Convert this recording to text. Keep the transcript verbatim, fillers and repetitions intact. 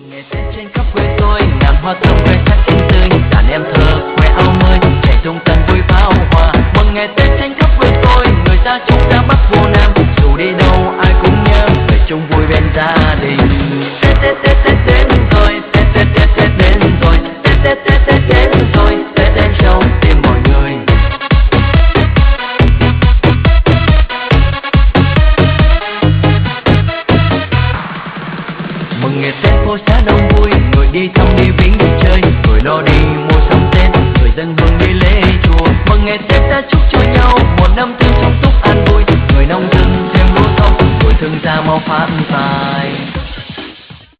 Mừng ngày Tết trên khắp quê tôi, ngàn hoa thơm khoe sắc xinh tươi, đàn em thơ khoe áo mới, trẻ trung tần vui pháo hoa. Mừng ngày Tết trên khắp quê tôi, người ta chúng ta bắc vô nam, dù đi đâu ai cũng nhớ về chung vui bên gia đình. Tết Tết Tết Tết đến rồi, Tết Tết Tết Tết đến rồi, Tết Tết Tết Tết đến rồi, Tết đến trong tim mọi người. Mừng ngày Tết phố xá đông vui, người đi thăm đi viếng đi chơi, người lo đi mua sắm Tết, người dân hương đi lễ chùa. Mừng ngày Tết ta chúc cho nhau một năm tươi sung túc an vui, người nông dân thêm lúa thông, người thương gia mau phát tài.